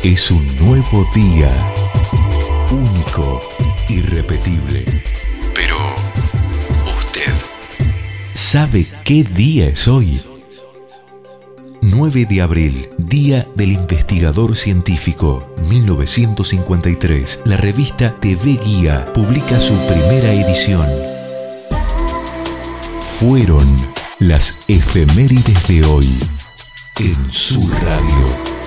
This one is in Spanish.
Es un nuevo día, único, irrepetible. Pero, ¿usted sabe qué día es hoy? 9 de abril, Día del Investigador Científico, 1953. La revista TV Guía publica su primera edición. Fueron las efemérides de hoy en su radio.